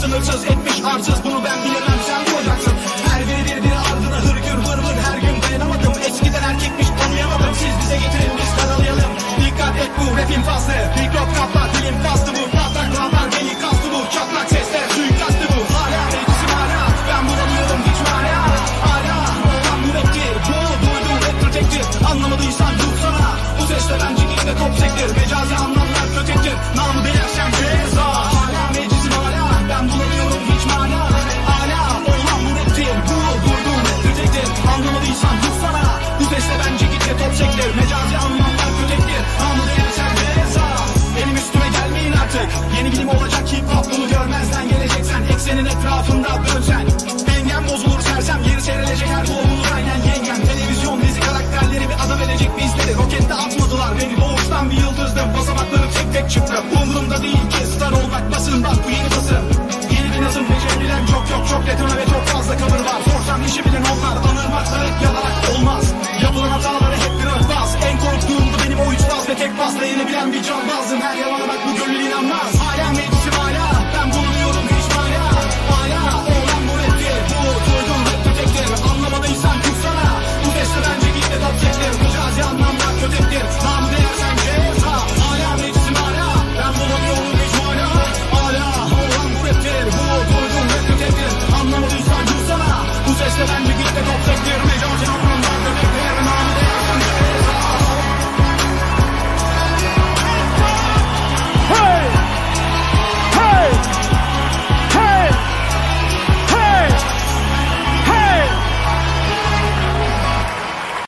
sınırsız etmiş arsız, bunu ben bilemem sen bulacaksın. Her biri birbiri ardına hırgür vır vır, her gün dayanamadım. Eskiden erkekmiş tanıyamadım, siz bize getirin biz karalayalım. Dikkat et bu rapin faslı, mikrop kaplar dilim bastı bu. Patlak laflar beni kastı bu, çatlak sesler suikastı bu. Hala meclisim hala, ben bulamıyorum hiç mana. Hala olan bu raptir, bu duyduğum raptir tektir. Anlamadıysan yuh sana, bu sesle bence gitme top sektir. Mecazi anlamlar kötektir, namı belersen ceza. Hala meclisim hala, ben bulamıyorum hiç mana. Hala olan bu raptir, bu duyduğum raptir tektir. Anlamadıysan yuh sana, bu sesle bence gitme top sektir. Mecazi anlamlar kötektir, namı belersen ceza. Benim üstüme gelmeyin artık, yeni bilim olacak hip hop, bunu görmezden geleceksen eksenin etrafında dönsen. Dengem bozulur sersem, yeri serilecek her doğumuz aynen yengem. Televizyon dizi karakterleri bir adam edecek bizleri. Rokette atmadılar beni, doğuştan bir yıldızdım. Basamakları tek tek çıktım, umurumda değil ki star olmak basın. Bak bu yeni basın, yeni bir nazım. Becerebilen çok detone ve çok fazla cover var. Sorsam işi bilen onlar, anırmakla hep yalarak olmaz. Yapılan hataları hep bir örtbas. En korktuğum da benim o üç baz ve tek basla yenebilen bir cambazım. Her yalana bak